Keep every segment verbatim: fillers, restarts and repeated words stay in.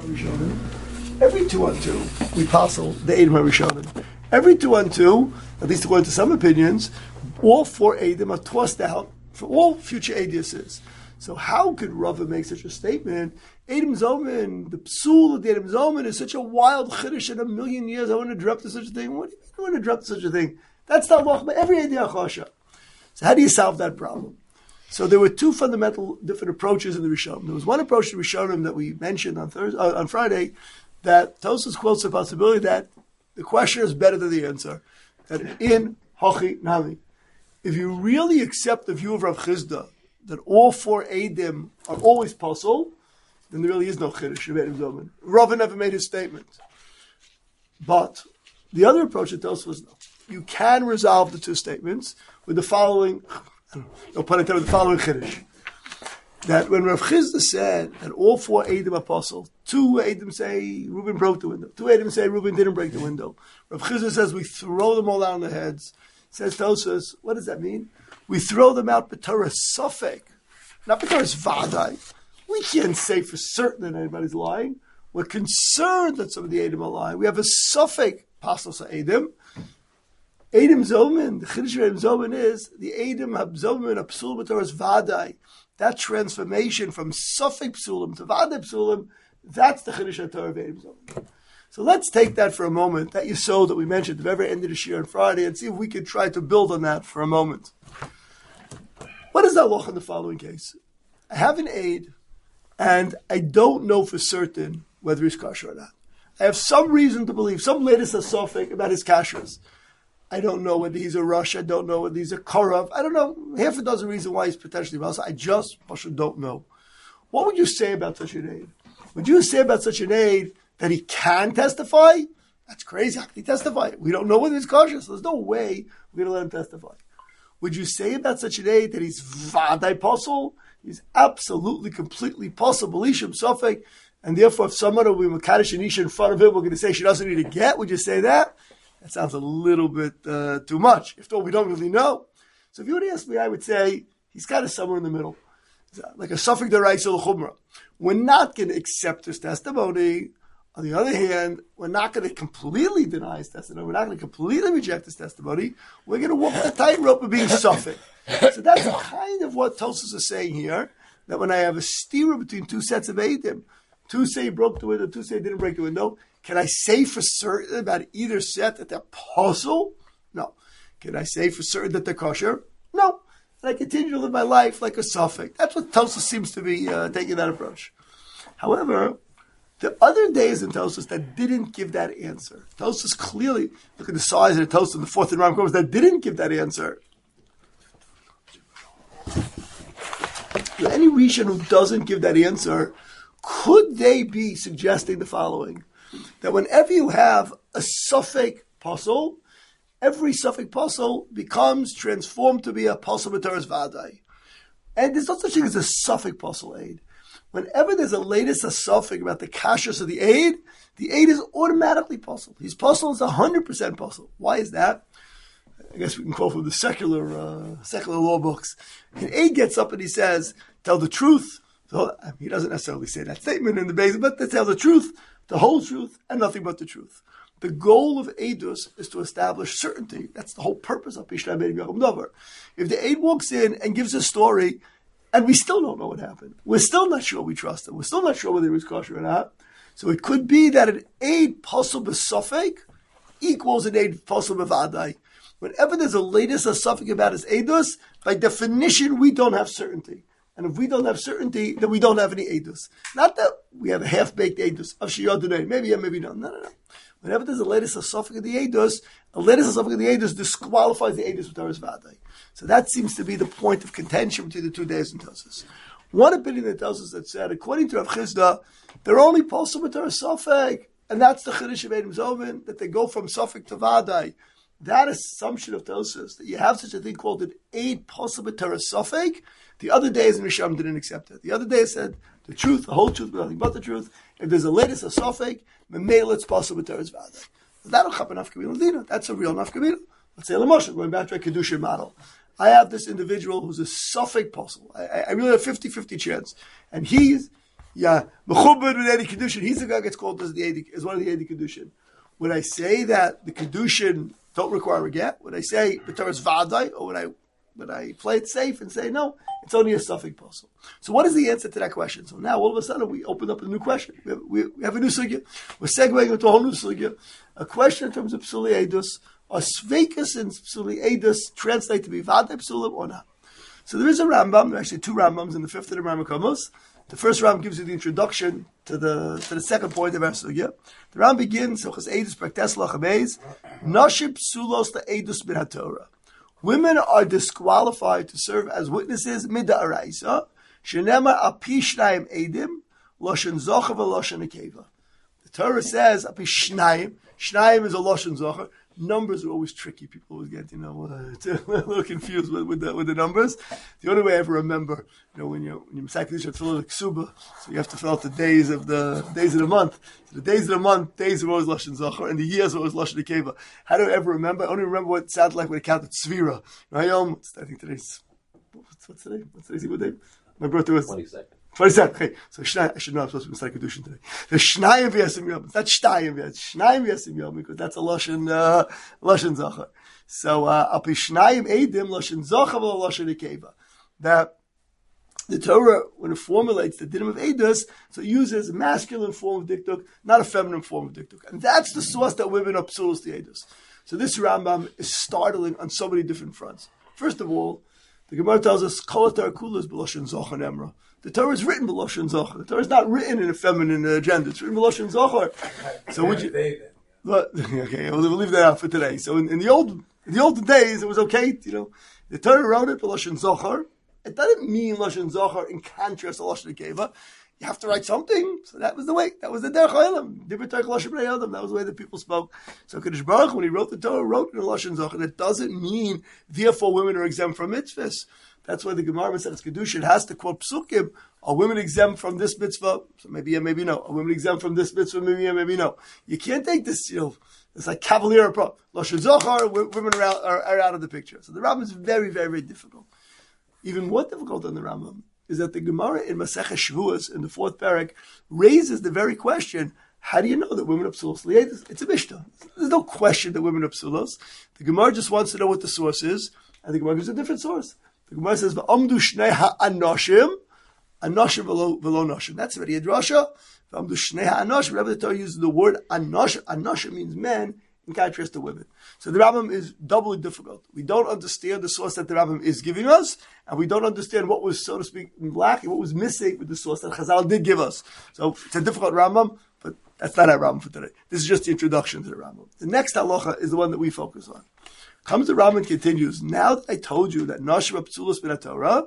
HaRishonim. Every two on two, we passel the Eidim HaRishonim. Every two on two, at least according to some opinions, all four Eidim are tossed out for all future Eidiuses. So how could Rava make such a statement? Eidim Zomin, the psul of the Eidim Zomin is such a wild chiddush in a million years. I wouldn't have dreamt of such a thing. What do you mean I wouldn't have dreamt of such a thing? That's not loch, but every Eidim Achosha. So how do you solve that problem? So there were two fundamental different approaches in the Rishonim. There was one approach to Rishonim that we mentioned on Thursday, uh, on Friday, that Tosfos quotes the possibility that the question is better than the answer. That in Hachi Nami, if you really accept the view of Rav Chizda that all four Eidim are always puzzle, then there really is no Chiddush of Eidim Zomin. Rava never made his statement. But the other approach that Tosfos was no. You can resolve the two statements with the following, no pun intended, with the following Chiddush. That when Rav Chizda said that all four Eidim are puzzle, two Eidim say Reuben broke the window, two Eidim say Reuben didn't break the window. Rav Chizda says we throw them all out on their heads. Says Tosfos, what does that mean? We throw them out b'torah sofek, not b'torah vadai. We can't say for certain that anybody's lying. We're concerned that some of the Eidim are lying. We have a sofek pasos Eidim. Eidim Zomin, the Chiddush of Eidim Zomin is the Eidim Habzomin a psul b'torah vadai. That transformation from sofek psulim to vadai psulim, that's the Chiddush of Torah of Eidim Zomin. So let's take that for a moment, that yesod that we mentioned at the very end of the year on Friday, and see if we can try to build on that for a moment. What is the halacha in the following case? I have an aid, and I don't know for certain whether he's kosher or not. I have some reason to believe, some latest asophic about his kashrus. I don't know whether he's a rush, I don't know whether he's a korav, I don't know, half a dozen reasons why he's potentially malsa. I just don't know. What would you say about such an aid? Would you say about such an aid that he can testify? That's crazy. How can he testify? We don't know whether he's kosher, so there's no way we're going to let him testify. Would you say about such an aid that he's vaday posel? He's absolutely, completely possible, Isham Sofek, and therefore if someone will be Makadosh and Isha in front of him, we're going to say she doesn't need a get. Would you say that? That sounds a little bit uh, too much. If though we don't really know. So if you would ask me, I would say he's kind of somewhere in the middle. Like a Sofek Deraisa L'Chumra. We're not going to accept his testimony. On the other hand, we're not going to completely deny his testimony. We're not going to completely reject his testimony. We're going to walk the tightrope of being Sofek. So that's kind of what Tosfos is saying here, that when I have a stira between two sets of Eidim, two say he broke the window, two say he didn't break the window, can I say for certain about either set that they're puzzle? No. Can I say for certain that they're kosher? No. And I continue to live my life like a Sofek. That's what Tosfos seems to be uh, taking that approach. However, the other days in Tosfos that didn't give that answer, Tosfos clearly, look at the size of the Tosfos in the fourth and Ram Komas that didn't give that answer. Any Rishon who doesn't give that answer, could they be suggesting the following? That whenever you have a Sofek Posel, every Sofek Posel becomes transformed to be a Posel B'Toras Vadai. And there's no such thing as a Sofek Posel aid. Whenever there's a latest Sofek about the kashrus of the aid, the aid is automatically Posel. His Posel is one hundred percent Posel. Why is that? I guess we can quote from the secular uh, secular law books. An aid gets up and he says, tell the truth. So, I mean, he doesn't necessarily say that statement in the base, but to tell the truth, the whole truth, and nothing but the truth. The goal of Eidus is to establish certainty. That's the whole purpose of Pishnei Beit Yachum Dover. If the aid walks in and gives a story, and we still don't know what happened, we're still not sure we trust him, we're still not sure whether he was kosher or not, so it could be that an aid posel b'sofek equals an aid posel b'vadai. Whenever there's a latest asafik about his edus, by definition, we don't have certainty. And if we don't have certainty, then we don't have any edus. Not that we have a half-baked edus of shiyadunay. Maybe yeah, maybe no. No, no, no. Whenever there's a latest asafik of the edus, a latest asafik of the edus disqualifies the edus with Taras Vadai. So that seems to be the point of contention between the two days in Tosfos. One opinion that tells us that said, according to Rav Chizda, they're only possible with Taras Sofek, and that's the Chiddush of Eidim Zomin, that they go from Sofek to Vadai. That assumption of Tosfos, that you have such a thing called an aid possible Torah Sofek, the other days in Risham didn't accept it. The other day said the truth, the whole truth, but nothing but the truth. If there's a latest a Sofek, Memel it's possible Torah Vadai. That'll happen nafkamil Dina. That's a real nafkamil. Let's say Lamoshe, going back to a Kedusha model. I have this individual who's a Sofek posel. I, I really have a fifty-fifty chance. And he's Yeah, mechubed with Edi Kedushin. He's the guy who gets called as the Edi, as one of the Edi Kedushin. Would I say that the Kedushin don't require a get? Would I say B'Torah's Vadai, or would I would I play it safe and say no? It's only a suffix puzzle. So what is the answer to that question? So now all of a sudden we open up a new question. We have, we, we have a new sugya. We're segueing into a whole new sugya. A question in terms of Psuli Eidus. Are Sveikas and Psuli Eidus translate to be Vadai Psulim or not? So there is a Rambam. There are actually two Rambams in the fifth of the Rambam Komos. The first Ram gives you the introduction to the to the second point of our sugya. The Ram begins, Nashib Sulos the Eidus Min HaTorah. Women are disqualified to serve as witnesses Mida Araisa. Shenema Apishnayim Eidim Loshen Zocher v'Loshen Akeva. The Torah says Apishnayim. Shnayim is a Loshen Zocher. Numbers are always tricky. People always get, you know, uh, a little confused with, with the with the numbers. The only way I ever remember, you know, when you when you Masakadish you fill out a ksuba, so you have to fill out the days of the days of the month. So the days of the month, days are always lashon zachar, and the years are always lashon nekeva. How do I ever remember? I only remember what it sounded like when it counted svira. Rayom, I think today's what's, what's today? What's today's what day? My birthday was twenty-second. twenty-second. Okay, so Shnai, I should know I'm supposed to be Masai Kedushin today. The Shnayim v'yasim yom. It's not Shtayim v'yasim. Shnayim v'yasim yom, because that's a Lashon, uh, Lashon Zachar. So, uh, Api Shnayim Eidim, Lashon Zachar v'lo Lashon Nekeva. That, the Torah, when it formulates the dinim of Eidus, so it uses a masculine form of diktuk, not a feminine form of diktuk. And that's the source that women are psulos to Eidus. So this Rambam is startling on so many different fronts. First of all, the Gemara tells us, Kol HaTorah Kula is b'Lashon Zachar Emra. The Torah is written b'Lashon Zachar. The Torah is not written in a feminine uh, gender. It's written b'Lashon Zachar. So would you? But, okay, we'll, we'll leave that out for today. So in, in the old, in the olden days, it was okay. You know, the Torah wrote it b'Lashon Zachar. It doesn't mean Lashon Zachar in contrast to Lashon Nekeva. You have to write something. So that was the way. That was the Derech Ha'olam. Divrei Torah Lashon Bnei Adam. That was the way that people spoke. So Kadosh Baruch Hu, when he wrote the Torah, wrote it in Lashon Zachar. That doesn't mean therefore women are exempt from mitzvahs. That's why the Gemara says Kedushin has to quote psukim. Are women exempt from this mitzvah? So maybe yeah, maybe no. Are women exempt from this mitzvah? Maybe yeah, maybe no. You can't take this, you know, it's like cavalier approach. Lashon Zachar, women are out, are, are out of the picture. So the Rambam is very, very, very difficult. Even more difficult than the Rambam is that the Gemara in Masechah Shavuos in the fourth parak raises the very question: how do you know that women are psulos? It's a mishnah. There's no question that women are psulos. The Gemara just wants to know what the source is, and the Gemara gives a different source. The Gemara says, "V'amdu shnei ha'anoshim, anoshim v'lo v'lo noshim." That's already a drasha. V'amdu shnei ha'anoshim. Whenever the Torah uses the word anoshim, anoshim means men in contrast to women. So the Rambam is doubly difficult. We don't understand the source that the Rambam is giving us, and we don't understand what was, so to speak, lacking, what was missing with the source that Chazal did give us. So it's a difficult Rambam, but that's not our Rambam for today. This is just the introduction to the Rambam. The next halacha is the one that we focus on. Comes the Rambam and continues, now that I told you that Nashim Psulos Min HaTorah,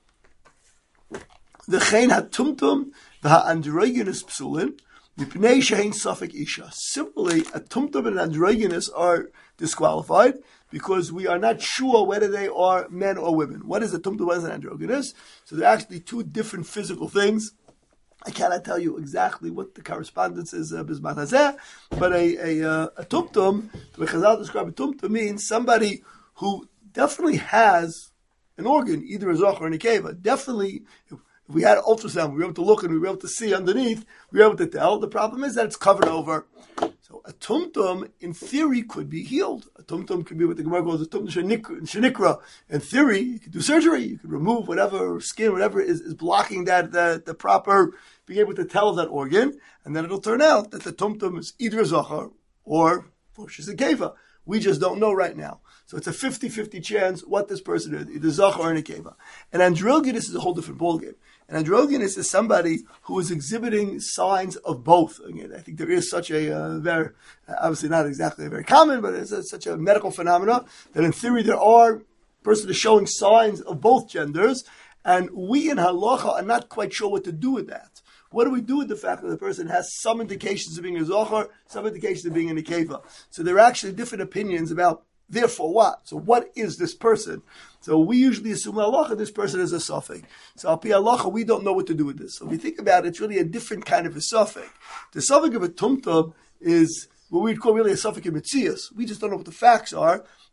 the Chen HaTumtum, the HaAndrogynous Psulin, Mipnei Shehein Safek Isha. Similarly, a Tumtum and Androgynous are disqualified because we are not sure whether they are men or women. What is a Tumtum, what is an Androgynous? So they're actually two different physical things. I cannot tell you exactly what the correspondence is, uh, Bismat Hazeh, but a, a, uh, a Tumtum, the way Chazal describe a Tumtum means somebody who definitely has an organ, either a Zoch or a Nekeva. Definitely, if, if we had an ultrasound, we were able to look and we were able to see underneath, we were able to tell. The problem is that it's covered over. So a Tumtum, in theory, could be healed. A Tumtum could be what the Gemara calls a Tumtum Shenikra. In theory, you could do surgery, you could remove whatever skin, whatever is, is blocking that, the, the proper, being able to tell that organ, and then it'll turn out that the Tumtum is either a Zachar or she's a Keva. We just don't know right now. So it's a fifty-fifty chance what this person is, either Zachar or a Keva. And androgynous is a whole different ballgame. And androgynous is somebody who is exhibiting signs of both. Again, I think there is such a uh, very, obviously not exactly very common, but it's a, such a medical phenomena that in theory there are persons showing signs of both genders, and we in halacha are not quite sure what to do with that. What do we do with the fact that the person has some indications of being a Zohar, some indications of being a Nekeva? So there are actually different opinions about therefore what? So what is this person? So we usually assume halacha, this person is a Safek. So al pi halacha, we don't know what to do with this. So if we think about it, it's really a different kind of a Safek. The Safek of a Tumtum is what we'd call really a Safek in Metzias. We just don't know what the facts are.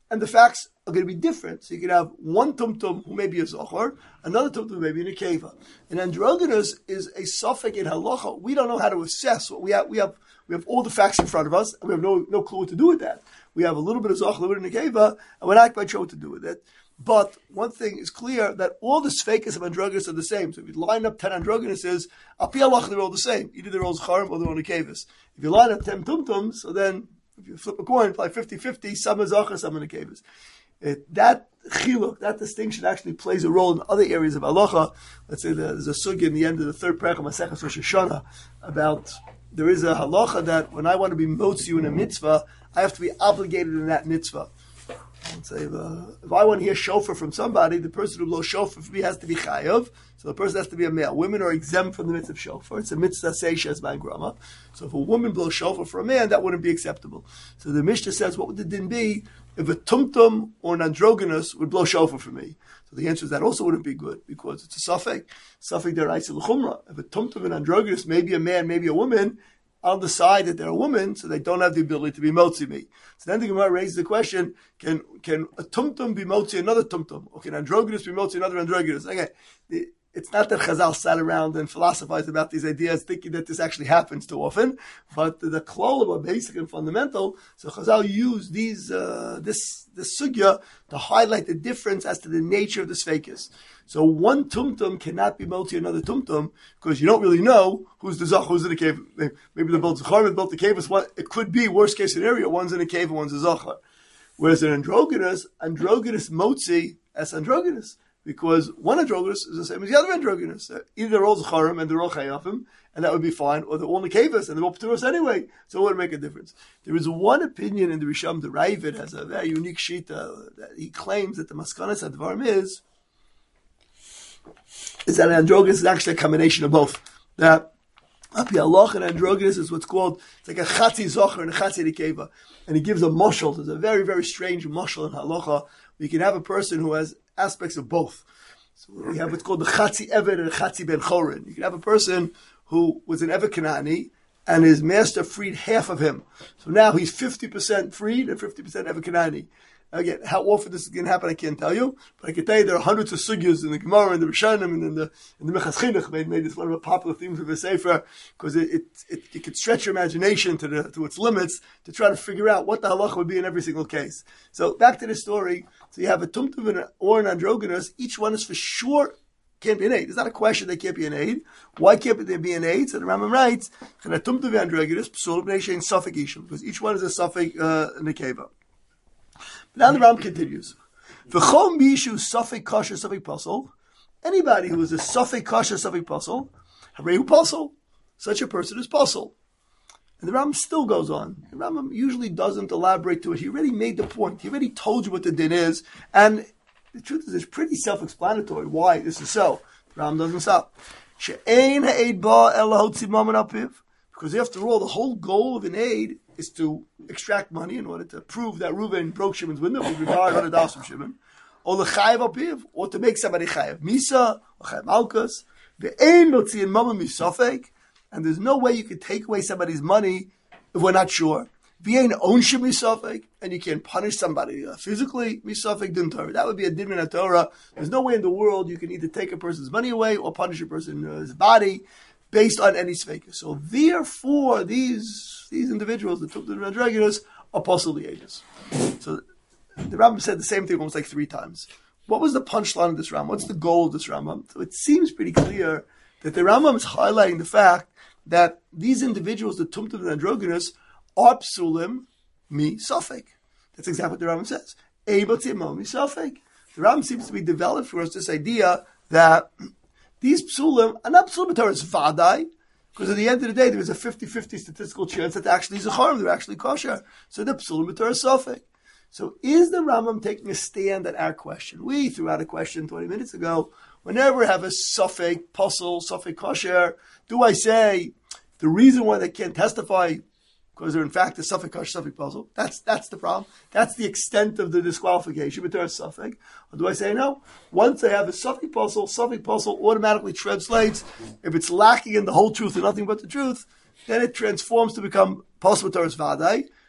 and the facts are going to be different. So you can have one tumtum who may be a zochar, another tumtum who may be in a keva. And androgynous is a suffix in halacha. We don't know how to assess what we have. We have we have all the facts in front of us, and we have no no clue what to do with that. We have a little bit of zochar, a little bit in a keva, and we're not quite sure what to do with it. But one thing is clear, that all the sfekas of androgynous are the same. So if you line up ten androgynuses, al pi halacha they're all the same. Either they're all zacharim or they're all nekevas. If you line up ten tumtums, so then if you flip a coin, it's like fifty-fifty, some are zachar, some are nekevas. It, that chiluk, that distinction actually plays a role in other areas of halacha. Let's say there's a sugya in the end of the third parak of Maseches Rosh Hashanah about, there is a halacha that when I want to be motzi in a mitzvah, I have to be obligated in that mitzvah. Let's say uh, if I want to hear shofar from somebody, the person who blows shofar for me has to be chayav. So the person has to be a male. Women are exempt from the mitzvah of shofar. It's a mitzvah seisha as man grama. So if a woman blows shofar for a man, that wouldn't be acceptable. So the Mishnah says, what would the din be if a tumtum or an androgynous would blow shofar for me? So the answer is that also wouldn't be good, because it's a suffix. Suffix deraisa l'chumra. If a tumtum and androgynous, maybe a man, maybe a woman, I'll decide that they're a woman, so they don't have the ability to be motzi me. So then the Gemara raises the question, can can a tumtum be motzi another tumtum? Or can androgynous be motzi another androgynous? Okay, the, it's not that Chazal sat around and philosophized about these ideas thinking that this actually happens too often, but the, the klolim are basic and fundamental. So Chazal used these uh, this this sugya to highlight the difference as to the nature of the sfeikis. So one tumtum cannot be motzi another tumtum, because you don't really know who's the zach, who's in the cave. Maybe they're both zachar, both the cave. It could be worst case scenario. One's in a cave and one's a zachar. Whereas an androgynous, androgynous motzi as androgynous, because one androgynous is the same as the other androgynous. Either they're all zacharim and they're all chayafim, and that would be fine, or they're all nekevas and they're all p'turos anyway, so it wouldn't make a difference. There is one opinion in the Risham, the Ravid has a very unique shita that he claims that the maskanas advarim is is that androgynous is actually a combination of both. That api halach and androgynous is what's called, it's like a chatzi zocher and a chatzi nekeva. And he gives a mashal. There's a very, very strange mashal in halacha. You can have a person who has aspects of both. So we have what's called the chatzi eved and a chatzi ben chorin. You can have a person who was an eved Kanani, and his master freed half of him. So now he's fifty percent freed and fifty percent eved Kanani. Again, how often this is going to happen, I can't tell you, but I can tell you there are hundreds of sugyas in the Gemara, in the Rishonim, and in the in the Mechas Chinuch made, made this one of the popular themes of the Sefer, because it, it, it, it could stretch your imagination to the to its limits to try to figure out what the halacha would be in every single case. So back to the story. So you have a tumtum or an androgynous. Each one is for sure can't be an aid. It's not a question they can't be an aid. Why can't they be an aid? So the Rambam writes, because each one is a suffix uh, nekeva. Now the Ram continues. V'chom mishu safek kasher safek pasol. Anybody who is a safek kasher safek pasol, harehu pasol. Such a person is pasol. And the Ram still goes on. The Ram usually doesn't elaborate to it. He already made the point. He already told you what the din is. And the truth is, it's pretty self-explanatory why this is so. The Ram doesn't stop. She'ein ha'eid ba ela hotzi mammon apiv. Because after all, the whole goal of an aid is to extract money in order to prove that Reuven broke Shimon's window with regard to the das from Shimon, or l'chayev apiv, or to make somebody chayev misa, or chayev malchus. Ve'ein lotziin mammon misafek, and there's no way you could take away somebody's money if we're not sure. Ve'ein onshim misafek, and you can't punish somebody uh, physically misafek din Torah. That would be a din min Torah. There's no way in the world you can either take a person's money away or punish a person's body based on any sveka. So therefore, these these individuals, the Tumtum and Androgynous, are possibly ages. So the Rambam said the same thing almost like three times. What was the punchline of this Rambam? What's the goal of this Rambam? So it seems pretty clear that the Rambam is highlighting the fact that these individuals, the Tumtum and Androgynous, are psulim mi safek. That's exactly what the Rambam says. Able to mi safek. The Rambam seems to be developed for us this idea that these psulim are not psulim b'Torah's vadai, because at the end of the day there is a fifty-fifty statistical chance that they're actually zacharim, they're actually kosher. So they're psulim b'Torah's safek. So is the Rambam taking a stand at our question? We threw out a question twenty minutes ago. Whenever I have a safek, puzzle, safek kosher, do I say the reason why they can't testify because they're in fact a safek kosher, safek puzzle? That's that's the problem. That's the extent of the disqualification, but there's safek. Or do I say no? Once I have a safek puzzle, safek puzzle automatically translates. If it's lacking in the whole truth and nothing but the truth, then it transforms to become puzzle with Torah's vadai.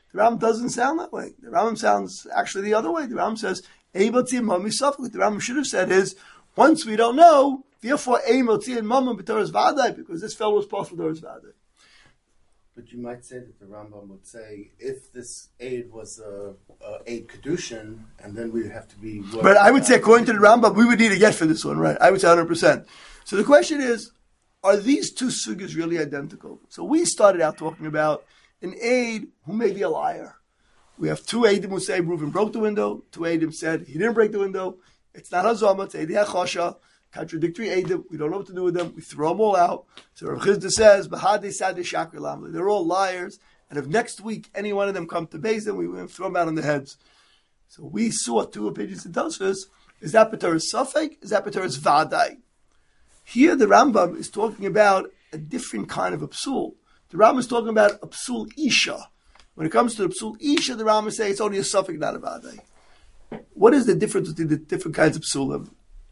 The Rambam doesn't sound that way. The Rambam sounds actually the other way. The Rambam says, Eimelti and Mami Safek. What the Rambam should have said is, once we don't know, therefore Eimelti and Mami B'Torah's Vadai, because this fellow was part of Torah's Vadai. But you might say that the Rambam would say, if this aid was a, a aid kedushin, and then we have to be. But I would say, according to the Rambam, we would need a get for this one, right? I would say one hundred percent. So the question is, are these two sugyas really identical? So we started out talking about an aid who may be a liar. We have two aidim who say Reuven broke the window. Two aidim said he didn't break the window. It's not hazama. It's eidi hachasha. Contradictory aidim. We don't know what to do with them. We throw them all out. So Rav Chisda says, "Bahadei sadei shakri lamli." They're all liars. And if next week any one of them come to Beis Din, we will throw them out on the heads. So we saw two opinions in Tosfos. Is that B'Torah's Safek? Is that B'Torah's Vadai? Here the Rambam is talking about a different kind of a psul. The Rambam is talking about a psul isha. When it comes to the psul isha, the Rambam says it's only a Safek, not a Vadai. What is the difference between the different kinds of psulim?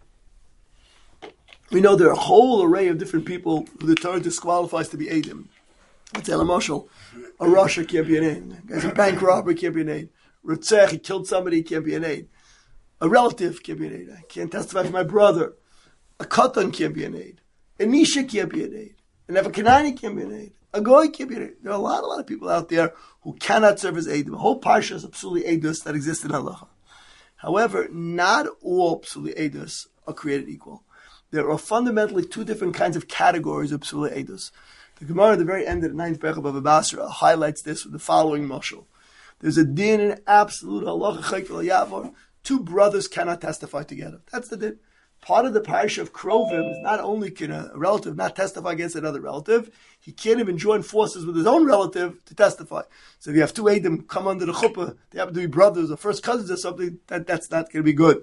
We know there are a whole array of different people who the Torah disqualifies to be Eidim. Let's say, Lamoshel, a Rasha can't be an Aid. A guy's a bank robber, can't be an Aid. Ritzech, he killed somebody, can't be an Aid. A relative can't be an Aid. I can't testify for my brother. A Katan can't be an Aid. A Nisha can't be an Aid. An Evakanani can't be an Aid. A Goy can't be an Aid. There are a lot, a lot of people out there who cannot serve as Eidim. A whole parsha is absolutely Eidus that exists in Halacha. However, not all Psuli Eidus are created equal. There are fundamentally two different kinds of categories of Psuli Eidus. The Gemara at the very end of the ninth Perek of Bava Basra highlights this with the following mashal. There's a din in absolute halacha chayk v'lo yavor. Two brothers cannot testify together. That's the din. Part of the parsha of Krovim is not only can a relative not testify against another relative, he can't even join forces with his own relative to testify. So if you have two Eidim come under the chuppah, they happen to be brothers or first cousins or something, that, that's not going to be good.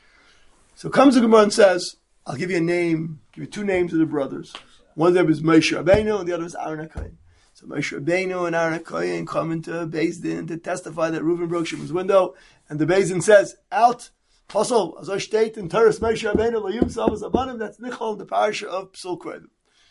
So comes the Gemara and says, I'll give you a name, give you two names of the brothers. One of them is Moshe Rabbeinu and the other is Aaron HaKohen. So Moshe Rabbeinu and Aaron HaKohen come into Beis Din to testify that Reuven broke Shimon's window, and the Beis Din says, out, Pasol, as I state in Teres Moshe Rabbeinu, Layum Savas Abanim, that's Nichol, the parasha of Psul Krovim.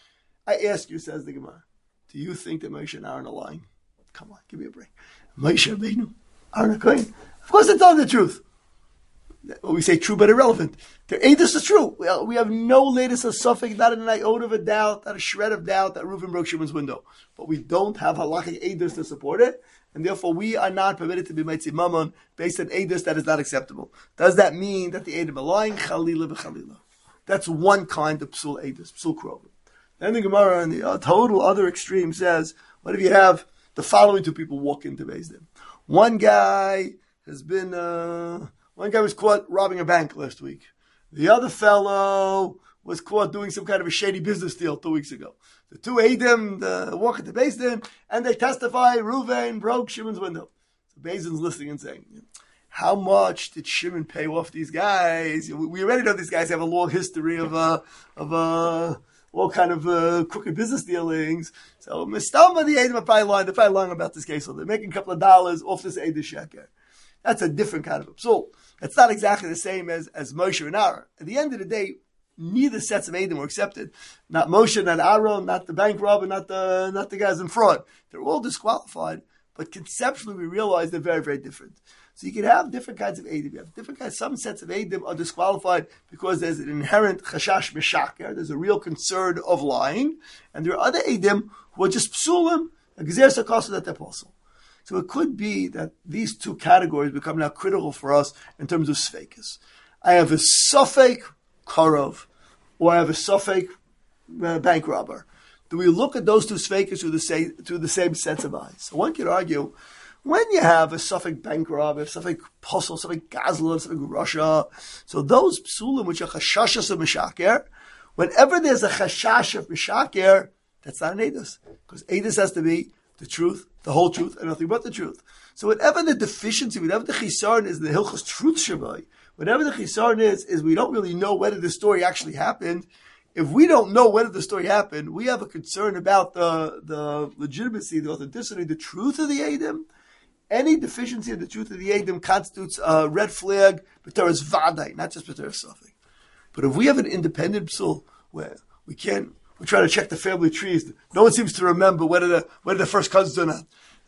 I ask you, says the Gemara, do you think that Moshe and Aaron are lying? Come on, give me a break. Moshe Rabbeinu, Aaron HaKohen, of course they're telling the truth. Well, we say true but irrelevant. Their Eidos is true. Well, we have no latest of suffix, not an iota of a doubt, not a shred of doubt that Reuven broke Shimon's window. But we don't have halachic Eidos to support it, and therefore we are not permitted to be Meitzi Mammon based on Eidos that is not acceptable. Does that mean that the Eidim are lying? Chalila v'chalila. That's one kind of Psul Eidos, Psul Krovim. Then the Gemara on the uh, total other extreme says, what if you have the following two people walk into Beis Din? One guy has been... Uh, One guy was caught robbing a bank last week. The other fellow was caught doing some kind of a shady business deal two weeks ago. The two Eidim the, walk into Beis Din, and they testify, Reuven broke Shimon's window. So Beis Din's listening and saying, how much did Shimon pay off these guys? We already know these guys have a long history of uh, of uh, all kind of uh, crooked business dealings. So Mistama, the Eidim are probably lying. They're probably lying about this case. So they're making a couple of dollars off this Eidim sheker. That's a different kind of psul. It's not exactly the same as, as Moshe and Aaron. At the end of the day, neither sets of Eidim were accepted. Not Moshe, not Aaron, not the bank robber, not the not the guys in fraud. They're all disqualified, but conceptually we realize they're very, very different. So you can have different kinds of Eidim. You have different kinds. Some sets of Eidim are disqualified because there's an inherent chashash mishaker. There's a real concern of lying, and there are other Eidim who are just psulim, a gezer sakasa that they're possible. So it could be that these two categories become now critical for us in terms of sfeikus. I have a safek karov, or I have a safek uh, bank robber. Do we look at those two sfeikus through the same through the same sets of eyes? So one could argue, when you have a safek bank robber, a safek posel, safek gazla, safek Russia, so those psulim which are chashashas of mishaker, whenever there's a chashash of mishaker, that's not an edus, because edus has to be the truth, the whole truth, and nothing but the truth. So whatever the deficiency, whatever the chisaron is, the hilchos truth shavai, whatever the chisaron is, is we don't really know whether the story actually happened. If we don't know whether the story happened, we have a concern about the, the legitimacy, the authenticity, the truth of the Eidim. Any deficiency in the truth of the Eidim constitutes a red flag, b'teres vadai, not just b'teres safek. But if we have an independent psul where we can't, we're trying to check the family trees. No one seems to remember whether the whether the first cousins or not.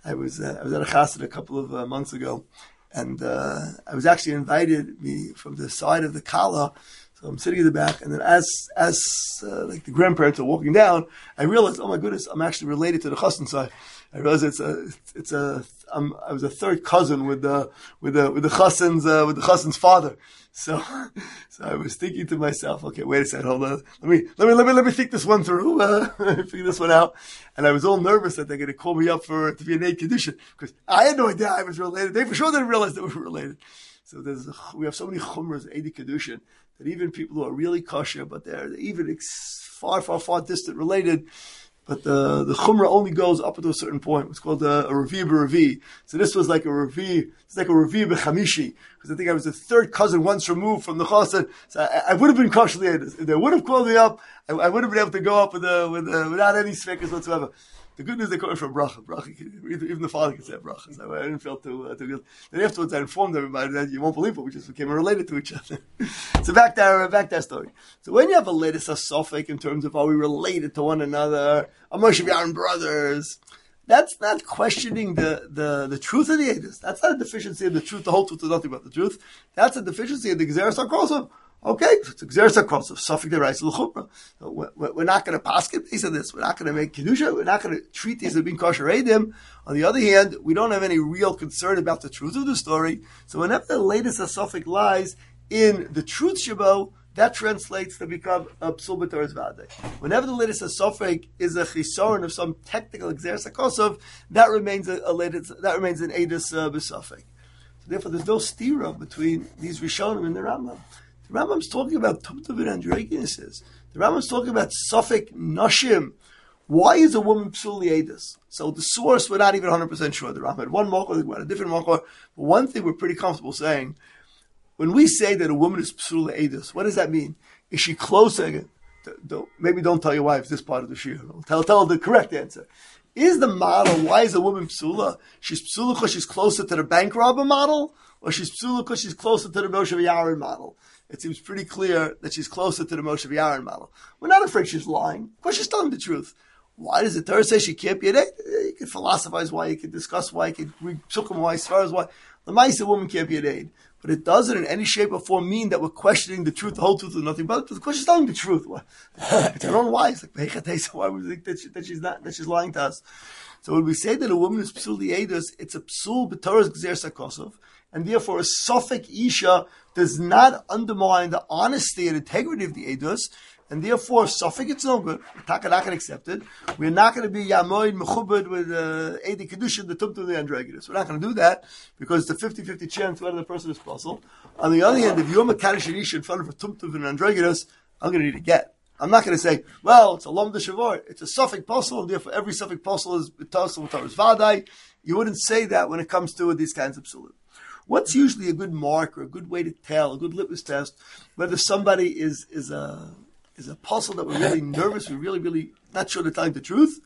I was uh, I was at a chassid a couple of uh, months ago, and uh, I was actually invited me from the side of the kala. So I'm sitting in the back, and then as as uh, like the grandparents are walking down, I realized, oh my goodness, I'm actually related to the chassan side. I realized it's a it's a I'm, I was a third cousin with the with the with the chassan's uh, with the chassan's father. So so I was thinking to myself, okay, wait a second, hold on, let me let me let me let me think this one through, uh, figure this one out. And I was all nervous that they're going to call me up for to be an aid condition because I had no idea I was related. They for sure didn't realize that we were related. So there's we have so many chumras Eidi Kedushin that even people who are really kosher, but they're even ex- far, far, far distant related, but the the chumrah only goes up to a certain point. It's called a, a revi b'revi. So this was like a revi. It's like a revi b'chamishi because I think I was the third cousin once removed from the chassan. So I, I would have been kosher if they would have called me up. I, I would have been able to go up with a, with a, without any speakers whatsoever. The good news, they call it for bracha. Bracha, even the father can say bracha. So I didn't feel too, uh, too good. Then afterwards, I informed everybody that you won't believe it. We just became related to each other. So back to our, back to our story. So when you have a latest suffix in terms of are we related to one another, are Moshe and Aaron brothers, that's not questioning the, the, the truth of the Eidos. That's not a deficiency of the truth. The whole truth is nothing but the truth. That's a deficiency of the Gzeres HaKosov. Okay, so it's Gzeres HaKosov, Safek Deraisa L'Chumra. We're not going to paskin based on this. We're not going to make Kedusha. We're not going to treat these as being kosher Eidim. On the other hand, we don't have any real concern about the truth of the story. So whenever the latest Safek lies in the truth Shabo, that translates to become a Psul B'Torah Vadei. Whenever the latest Safek is a chisaron of some technical Gzeres HaKosov, that remains a, a latest, that remains an Eidus uh, B'Safek. So therefore, there's no stira between these Rishonim and the Rambam. The Rambam's talking about Tumtuv and Androgenesis. The Rambam's talking about Safek Nashim. Why is a woman Psuli Eidus? So the source, we're not even one hundred percent sure. The Rambam had one Makor, we had a different Makor. But one thing we're pretty comfortable saying, when we say that a woman is Psuli Eidus, what does that mean? Is she close again? Don't, maybe don't tell your wife this part of the shir. Tell, tell the correct answer. Is the model, why is a woman Psula? She's Psula because she's closer to the bank robber model? Or she's Psula because she's closer to the Moshe Yaron model? It seems pretty clear that she's closer to the Moshe Yaron model. We're not afraid she's lying. Of course, she's telling the truth. Why does the Torah say she can't be an aid? You can philosophize why, you can discuss why, you can read Psukim why, as far as why. The Maisa woman can't be an aid. But it doesn't in any shape or form mean that we're questioning the truth, the whole truth, and nothing but the question is telling the truth. It's her own why. It's like, why would we think that, she, that she's not, that she's lying to us? So when we say that a woman is Psul Eidus, it's a Psul B'Torah's Gzeres HaKosov, and therefore a Safek Isha does not undermine the honesty and integrity of the Eidus, and therefore Safek it's no good. We're not going to accept it. We're not going to be Yamoid Mechubed with uh, Eidi Kedushin, the Tumtum, the Androgenes. We're not going to do that because it's a fifty-fifty chance whether the person is puzzled. On the other hand, if you're Mekadosh Isha in front of a Tumtum and Androgenes, I'm going to need a get. I'm not going to say, well, it's a Lom de Shavor. It's a Safek Puzzle, and therefore every Safek Puzzle is B'Tasel with Taurus Vadai. You wouldn't say that when it comes to these kinds of psulim. What's usually a good mark or a good way to tell, a good litmus test, whether somebody is is a is a puzzle that we're really nervous, we're really, really not sure they're telling the truth,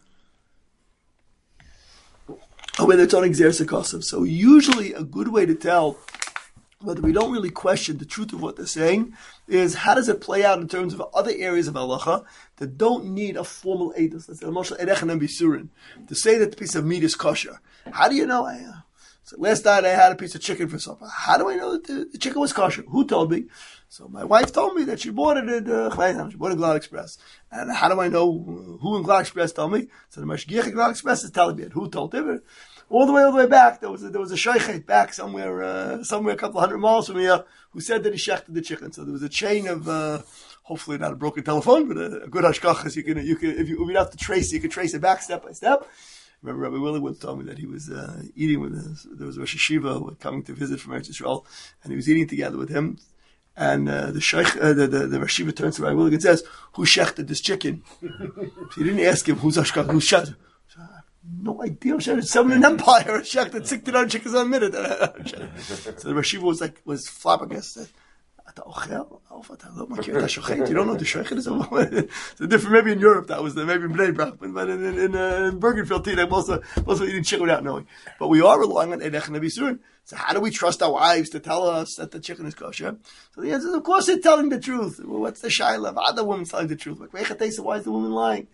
or whether it's on Gzeres HaKosov. So usually a good way to tell whether we don't really question the truth of what they're saying is how does it play out in terms of other areas of halacha that don't need a formal edus. Let's say to say that the piece of meat is kosher. How do you know? I, uh, so last night I had a piece of chicken for supper. How do I know that the, the chicken was kosher? Who told me? So my wife told me that she bought it at uh, she bought it at Glad Express. And how do I know who in Glad Express told me? So the Mashgiach at Glad Express is telling me it. Who told him? All the way, all the way back, there was a, there was a sheikhet back somewhere, uh, somewhere a couple of hundred miles from here, who said that he shechted the chicken. So there was a chain of, uh, hopefully not a broken telephone, but a, a good hashkachas. You can, you can, if you, if you have to trace, you can trace it back step by step. Remember, Rabbi Willie once told me that he was uh, eating with his, there was a Rosh Hashiva coming to visit from Eretz Yisrael, and he was eating together with him. And uh, the sheikh, uh, the, the, the Rosh Hashiva turns to Rabbi Willie and says, "Who shechted this chicken?" So he didn't ask him, "Who's hashkach? Who's shechted?" No idea. It's someone in Empire. A shech that sixty nine chickens on a minute. So the Rosh Hashiva was like, was flabbergasted. You don't know what the shochet is? So different. Maybe in Europe that was the, maybe in Bnei Brak, but in, in, in, uh, in Bergenfield, I'm also, also eating chicken without knowing. But we are relying on Edech and Abisurin. So how do we trust our wives to tell us that the chicken is kosher? So the answer is, of course, they're telling the truth. Well, what's the shaila? Other women telling the truth. Like, why is the woman lying? Of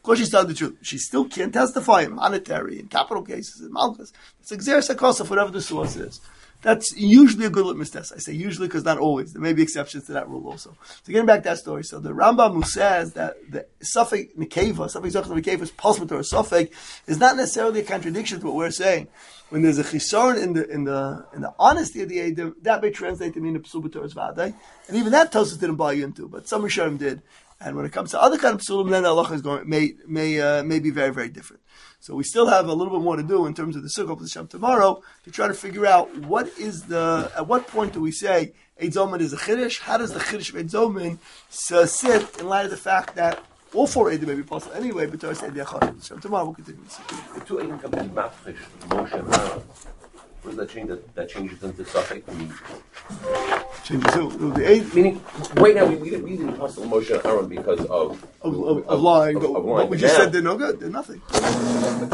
course she's telling the truth. She still can't testify in monetary, in capital cases, in malchus. It's exeris hakosef, whatever the source is. That's usually a good litmus test. I say usually because not always. There may be exceptions to that rule also. So getting back to that story. So the Rambam who says that the suffix nekeva, suffix zochet nekeva is possible or suffix, is not necessarily a contradiction to what we're saying. When there's a chisaron in the in the in the honesty of the Eidim, that may translate to mean a psul b'toras v'adai, and even that Tosfos didn't buy into, but some Rishonim did. And when it comes to other kind of psulim, then the halacha is going may may uh, may be very very different. So we still have a little bit more to do in terms of the sukkah of the Shem tomorrow to try to figure out what is the at what point do we say Eid Zomin is a chiddush? How does the chiddush of Eid Zomin uh, sit in light of the fact that all four Eidim may be possible anyway? But to say the Echad Shem tomorrow we'll continue. The two Eidim come to Mafresh, Moshe and Aaron. What does that change? That, that changes into Safek. I mean, changes who? The Eid. Meaning, right now we we didn't, we didn't apostle Moshe and Aaron because of of, of, of lying. Of, but of lying. what we just now, said they're no good. They're nothing.